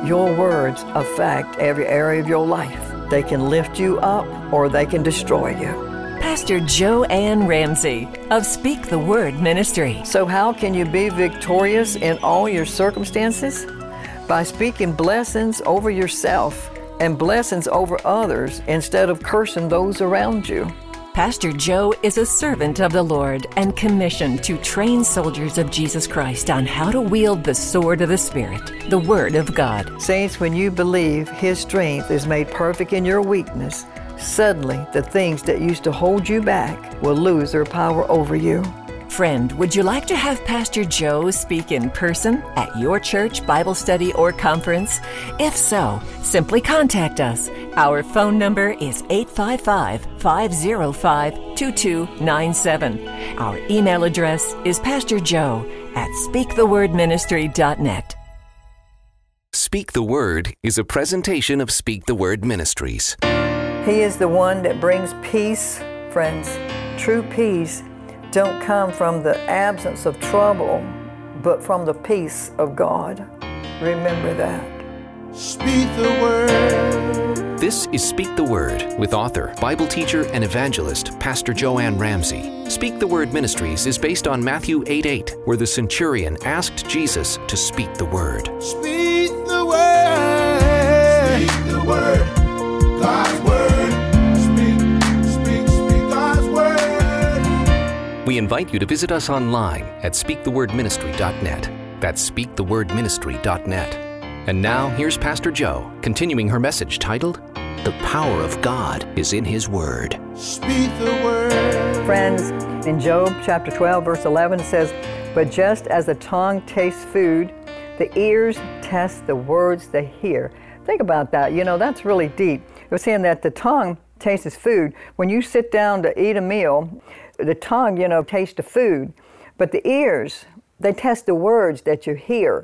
Your words affect every area of your life. They can lift you up or they can destroy you. Pastor Joanne Ramsey of Speak the Word Ministry. So how can you be victorious in all your circumstances? By speaking blessings over yourself and blessings over others instead of cursing those around you. Pastor Joe is a servant of the Lord and commissioned to train soldiers of Jesus Christ on how to wield the sword of the Spirit, the Word of God. Saints, when you believe His strength is made perfect in your weakness, suddenly the things that used to hold you back will lose their power over you. Friend, would you like to have Pastor Joe speak in person at your church, Bible study, or conference? If so, simply contact us. Our phone number is 855-505-2297. Our email address is pastorjoe@speakthewordministry.net. Speak the Word is a presentation of Speak the Word Ministries. He is the one that brings peace, friends. True peace don't come from the absence of trouble, but from the peace of God. Remember that. Speak the Word. This is Speak the Word with author, Bible teacher, and evangelist, Pastor Joanne Ramsey. Speak the Word Ministries is based on Matthew 8:8, where the centurion asked Jesus to speak the Word. Speak the Word. Speak the Word. God's Word. Speak God's Word. We invite you to visit us online at speakthewordministry.net. That's speakthewordministry.net. And now, here's Pastor Joe, continuing her message titled, The Power of God is in His Word. Speak the Word. Friends, in Job chapter 12, verse 11 says, "But just as the tongue tastes food, the ears test the words they hear." Think about that. You know, that's really deep. It was saying that the tongue tastes food. When you sit down to eat a meal, the tongue, tastes the food. But the ears, they test the words that you hear.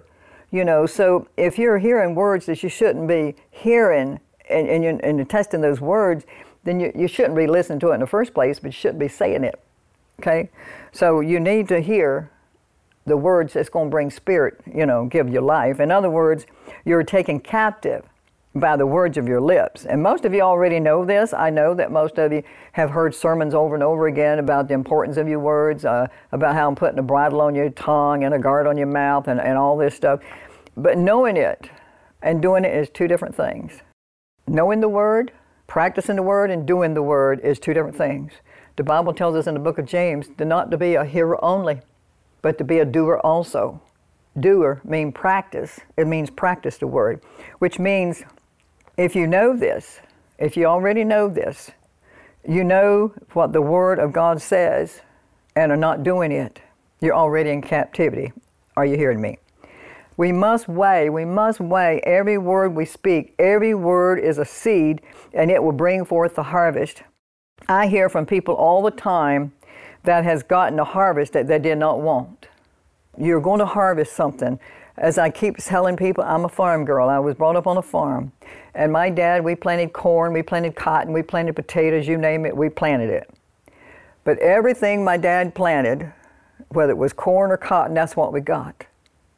So if you're hearing words that you shouldn't be hearing and you're testing those words, then you shouldn't be listening to it in the first place, but you shouldn't be saying it, okay? So you need to hear the words that's going to bring spirit, give you life. In other words, you're taken captive by the words of your lips. And most of you already know this. I know that most of you have heard sermons over and over again about the importance of your words, about how I'm putting a bridle on your tongue and a guard on your mouth and all this stuff. But knowing it and doing it is two different things. Knowing the Word, practicing the Word, and doing the Word is two different things. The Bible tells us in the book of James not to be a hearer only, but to be a doer also. Doer means practice. It means practice the Word, which means if you know this, if you already know this, you know what the Word of God says and are not doing it, you're already in captivity. Are you hearing me? We must weigh every word we speak. Every word is a seed and it will bring forth the harvest. I hear from people all the time that has gotten a harvest that they did not want. You're going to harvest something. As I keep telling people, I'm a farm girl. I was brought up on a farm. And my dad, we planted corn, we planted cotton, we planted potatoes, you name it, we planted it. But everything my dad planted, whether it was corn or cotton, that's what we got.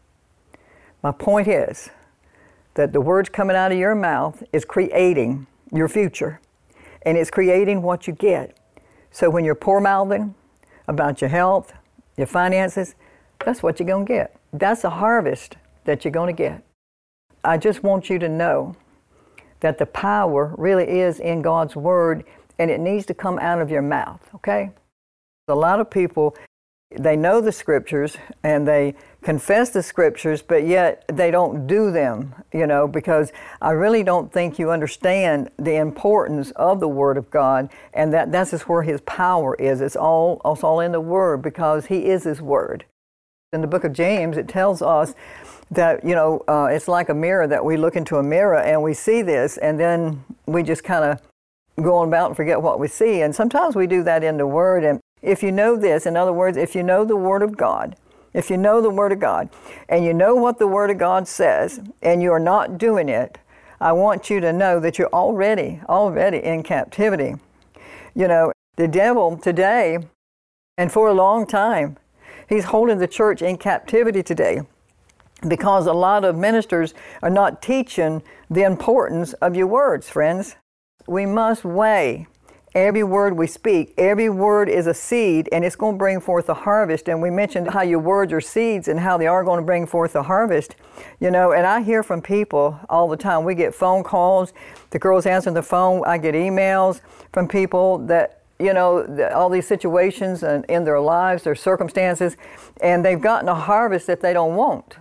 My point is that the words coming out of your mouth is creating your future. And it's creating what you get. So when you're poor-mouthing about your health, your finances, that's what you're going to get. That's a harvest that you're going to get. I just want you to know that the power really is in God's Word, and it needs to come out of your mouth, okay? A lot of people, they know the Scriptures, and they confess the Scriptures, but yet they don't do them, because I really don't think you understand the importance of the Word of God, and that's just where His power is. It's all in the Word, because He is His Word. In the book of James, it tells us that, it's like a mirror, that we look into a mirror and we see this, and then we just kind of go on about and forget what we see. And sometimes we do that in the Word. And if you know this, in other words, if you know the Word of God, if you know the Word of God, and you know what the Word of God says, and you're not doing it, I want you to know that you're already in captivity. The devil today, and for a long time, he's holding the church in captivity today. because a lot of ministers are not teaching the importance of your words, friends. We must weigh every word we speak. Every word is a seed, and it's going to bring forth a harvest. And we mentioned how your words are seeds and how they are going to bring forth a harvest. And I hear from people all the time. We get phone calls. The girls answer the phone. I get emails from people that, all these situations in their lives, their circumstances, and they've gotten a harvest that they don't want.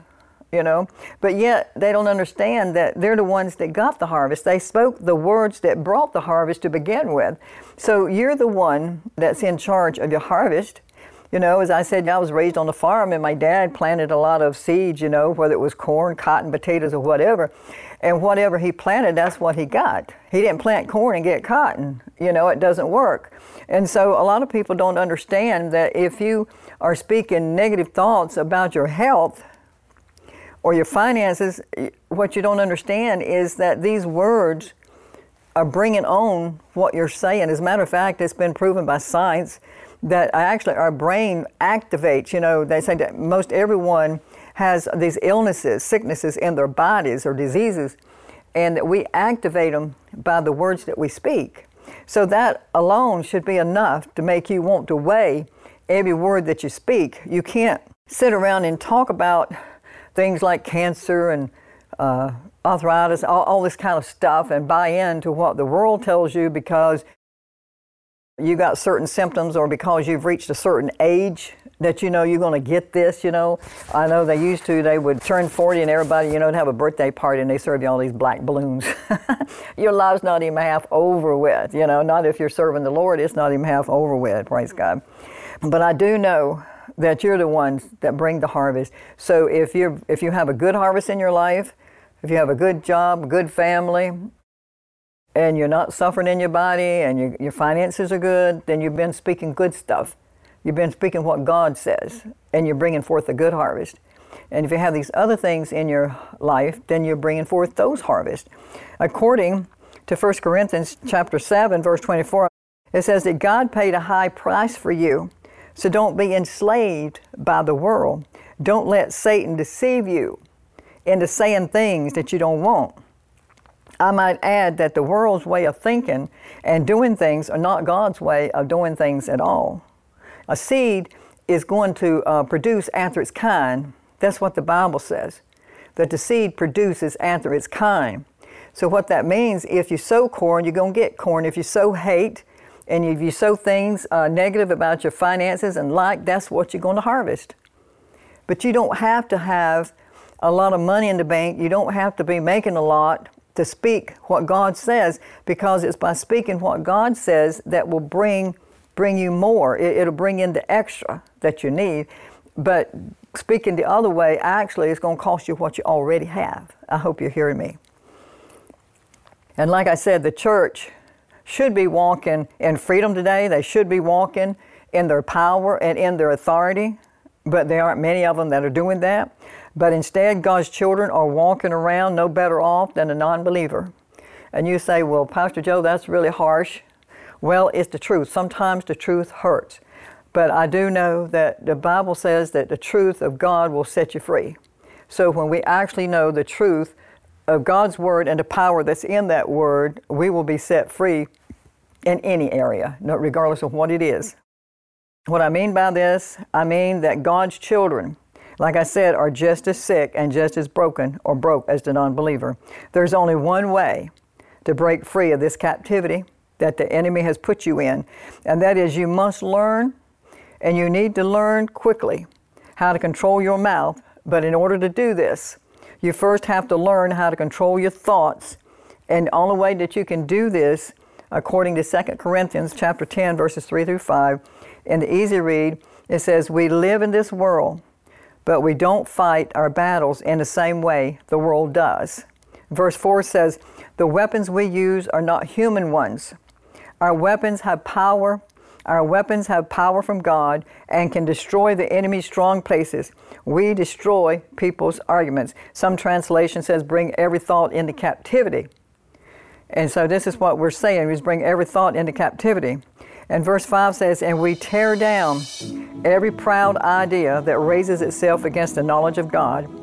But yet they don't understand that they're the ones that got the harvest. They spoke the words that brought the harvest to begin with. So you're the one that's in charge of your harvest. As I said, I was raised on a farm, and my dad planted a lot of seeds, whether it was corn, cotton, potatoes, or whatever. And whatever he planted, that's what he got. He didn't plant corn and get cotton. It doesn't work. And so a lot of people don't understand that if you are speaking negative thoughts about your health, or your finances, what you don't understand is that these words are bringing on what you're saying. As a matter of fact, it's been proven by science that actually our brain activates. They say that most everyone has these illnesses, sicknesses in their bodies or diseases, and that we activate them by the words that we speak. So that alone should be enough to make you want to weigh every word that you speak. You can't sit around and talk about things like cancer and arthritis, all this kind of stuff, and buy into what the world tells you because you got certain symptoms or because you've reached a certain age that you're going to get this. I know they would turn 40 and everybody, to have a birthday party and they serve you all these black balloons. Your life's not even half over with, not if you're serving the Lord, it's not even half over with, praise God. But I do know that you're the ones that bring the harvest. So if you have a good harvest in your life, if you have a good job, a good family, and you're not suffering in your body and your finances are good, then you've been speaking good stuff. You've been speaking what God says, and you're bringing forth a good harvest. And if you have these other things in your life, then you're bringing forth those harvests. According to 1 Corinthians chapter 7, verse 24, it says that God paid a high price for you. So don't be enslaved by the world. Don't let Satan deceive you into saying things that you don't want. I might add that the world's way of thinking and doing things are not God's way of doing things at all. A seed is going to produce after its kind. That's what the Bible says, that the seed produces after its kind. So what that means, if you sow corn, you're going to get corn. If you sow hate, and if you sow things negative about your finances and that's what you're going to harvest. But you don't have to have a lot of money in the bank. You don't have to be making a lot to speak what God says, because it's by speaking what God says that will bring you more. It'll bring in the extra that you need. But speaking the other way, actually, it's going to cost you what you already have. I hope you're hearing me. And like I said, the church should be walking in freedom today. They should be walking in their power and in their authority, but there aren't many of them that are doing that. But instead, God's children are walking around no better off than a non-believer. And you say, well, Pastor Joe, that's really harsh. Well, it's the truth. Sometimes the truth hurts. But I do know that the Bible says that the truth of God will set you free. So when we actually know the truth of God's word and the power that's in that word, we will be set free in any area, regardless of what it is. What I mean by this, I mean that God's children, like I said, are just as sick and just as broken or broke as the non-believer. There's only one way to break free of this captivity that the enemy has put you in, and that is you must learn, and you need to learn quickly, how to control your mouth. But in order to do this, you first have to learn how to control your thoughts. And the only way that you can do this, according to 2 Corinthians chapter 10, verses 3 through 5, in the easy read, it says, we live in this world, but we don't fight our battles in the same way the world does. Verse 4 says, the weapons we use are not human ones. Our weapons have power. Our weapons have power from God and can destroy the enemy's strong places. We destroy people's arguments. Some translation says, bring every thought into captivity. And so this is what we're saying, we bring every thought into captivity. And verse 5 says, and we tear down every proud idea that raises itself against the knowledge of God.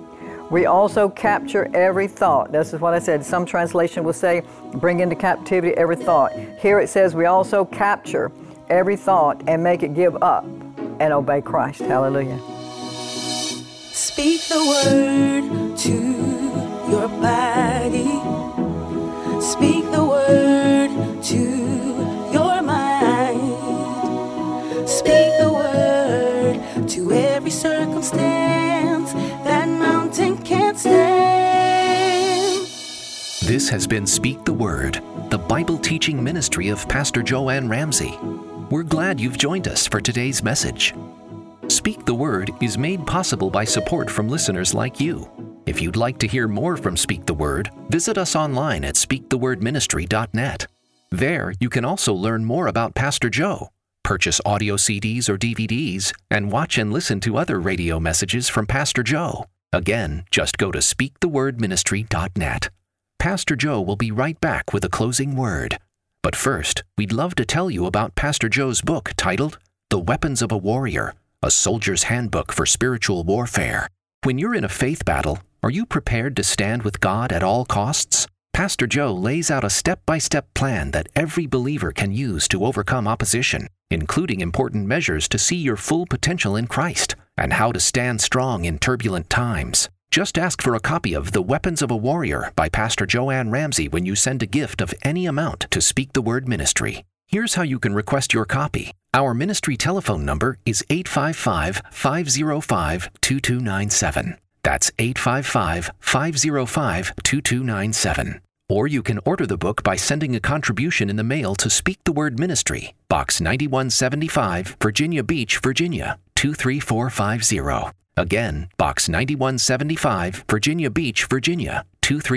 We also capture every thought. This is what I said. Some translation will say, bring into captivity every thought. Here it says we also capture every thought and make it give up and obey Christ. Hallelujah. Speak the word to your body. Speak the word to your mind. Speak the word to every circumstance that mountain can't stand. This has been Speak the Word, the Bible teaching ministry of Pastor Joanne Ramsey. We're glad you've joined us for today's message. Speak the Word is made possible by support from listeners like you. If you'd like to hear more from Speak the Word, visit us online at speakthewordministry.net. There, you can also learn more about Pastor Joe, purchase audio CDs or DVDs, and watch and listen to other radio messages from Pastor Joe. Again, just go to speakthewordministry.net. Pastor Joe will be right back with a closing word. But first, we'd love to tell you about Pastor Joe's book titled The Weapons of a Warrior, a Soldier's Handbook for Spiritual Warfare. When you're in a faith battle, are you prepared to stand with God at all costs? Pastor Joe lays out a step-by-step plan that every believer can use to overcome opposition, including important measures to see your full potential in Christ and how to stand strong in turbulent times. Just ask for a copy of The Weapons of a Warrior by Pastor Joanne Ramsey when you send a gift of any amount to Speak the Word Ministry. Here's how you can request your copy. Our ministry telephone number is 855-505-2297. That's 855-505-2297. Or you can order the book by sending a contribution in the mail to Speak the Word Ministry, Box 9175, Virginia Beach, Virginia, 23450. Again, Box 9175, Virginia Beach, Virginia,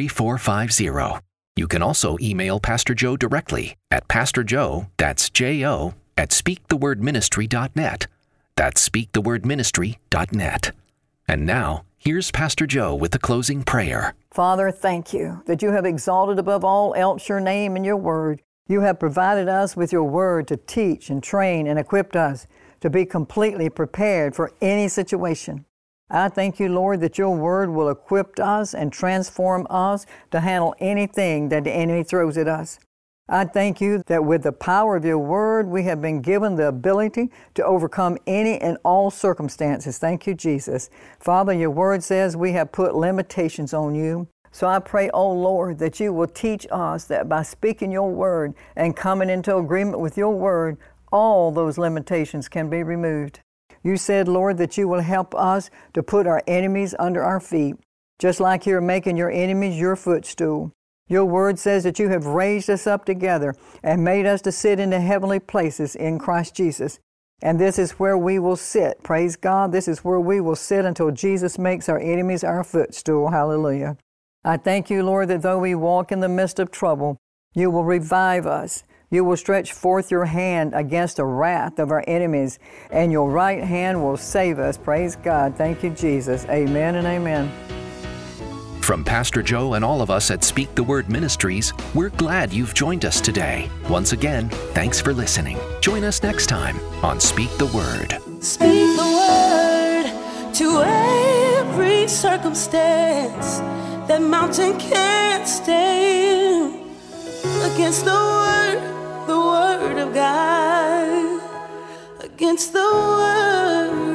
23450. You can also email Pastor Joe directly at pastorjoe, that's J-O, at speakthewordministry.net. That's speakthewordministry.net. And now, here's Pastor Joe with the closing prayer. Father, thank you that you have exalted above all else your name and your word. You have provided us with your word to teach and train and equip us to be completely prepared for any situation. I thank you, Lord, that your word will equip us and transform us to handle anything that the enemy throws at us. I thank you that with the power of your word, we have been given the ability to overcome any and all circumstances. Thank you, Jesus. Father, your word says we have put limitations on you. So I pray, oh Lord, that you will teach us that by speaking your word and coming into agreement with your word, all those limitations can be removed. You said, Lord, that you will help us to put our enemies under our feet, just like you're making your enemies your footstool. Your word says that you have raised us up together and made us to sit in the heavenly places in Christ Jesus. And this is where we will sit. Praise God. This is where we will sit until Jesus makes our enemies our footstool. Hallelujah. I thank you, Lord, that though we walk in the midst of trouble, you will revive us. You will stretch forth your hand against the wrath of our enemies, and your right hand will save us. Praise God. Thank you, Jesus. Amen and amen. From Pastor Joe and all of us at Speak the Word Ministries, we're glad you've joined us today. Once again, thanks for listening. Join us next time on Speak the Word. Speak the word to every circumstance that mountain can't stand against the word of God, against the word